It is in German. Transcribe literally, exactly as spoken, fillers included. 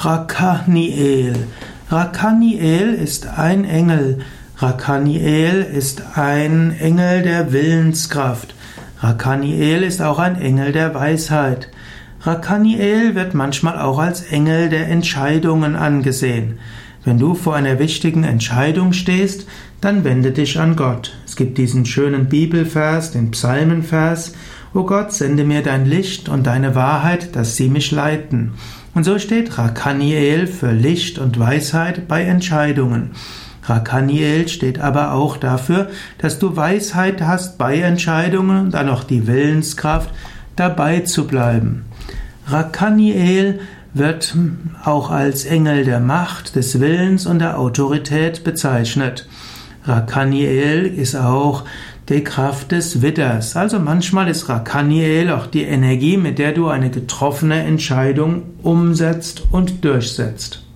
Rakaniel. Rakaniel ist ein Engel. Rakaniel ist ein Engel der Willenskraft. Rakaniel ist auch ein Engel der Weisheit. Rakaniel wird manchmal auch als Engel der Entscheidungen angesehen. Wenn du vor einer wichtigen Entscheidung stehst, dann wende dich an Gott. Es gibt diesen schönen Bibelvers, den Psalmenvers: O Gott, sende mir dein Licht und deine Wahrheit, dass sie mich leiten. Und so steht Rakaniel für Licht und Weisheit bei Entscheidungen. Rakaniel steht aber auch dafür, dass du Weisheit hast bei Entscheidungen und dann auch die Willenskraft, dabei zu bleiben. Rakaniel wird auch als Engel der Macht, des Willens und der Autorität bezeichnet. Rakaniel ist auch die Kraft des Widders. Also manchmal ist Rakaniel auch die Energie, mit der du eine getroffene Entscheidung umsetzt und durchsetzt.